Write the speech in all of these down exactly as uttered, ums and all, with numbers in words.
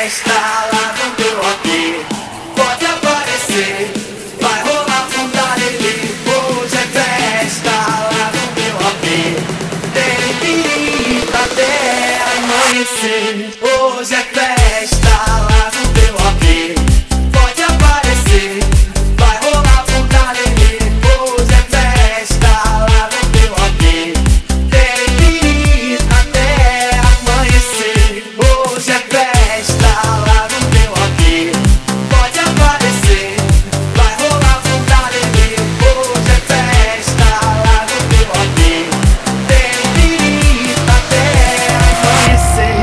festa lá no meu A P. Pode aparecer, vai rolar puta lelê. Hoje é festa lá no meu A P. Tem pirita até amanhecer. Hoje é festa lá no meu A P. Pode aparecer, vai rolar puta lelê. Hoje é festa lá no meu A P. Tem pirita até amanhecer. Hoje é festa lá no meu A P. Pode aparecer, vai rolar puta lelê. Hoje é festa lá no meu A P. Tem pirita até amanhecer.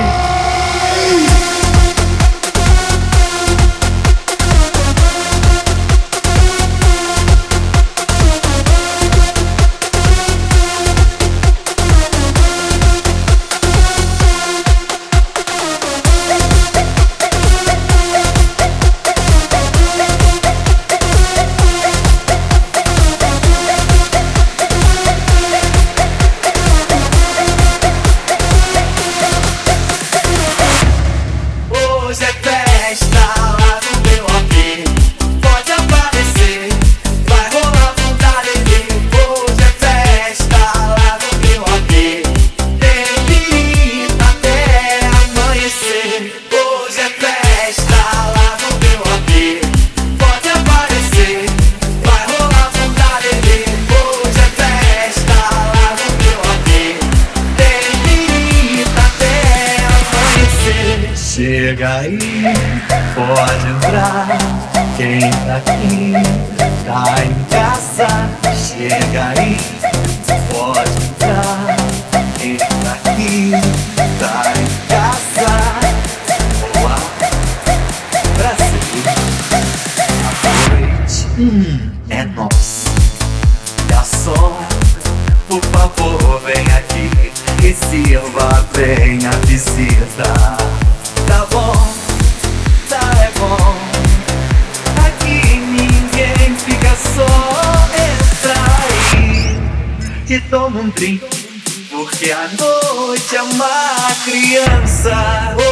Hoje é festa lá no meu A P. Pode aparecer, vai rolar puta lelê. Hoje é festa lá no meu A P. Tem pirita até amanhecer. Hoje é festa lá no meu A P. Pode aparecer, vai rolar puta lelê. Hoje é festa lá no meu A P. Tem pirita até amanhecer. Chega aí, pode entrar. Quem tá aqui, tá em casa. Chega aí, pode entrar. Quem tá aqui, tá em casa. Boa, Brasil. A noite hum, é nossa. Garçom, por favor, vem aqui e sirva bem a visita. Tá bom, tá é bom. Aqui ninguém fica só. Entra aí e toma um drink, porque a noite é uma criança.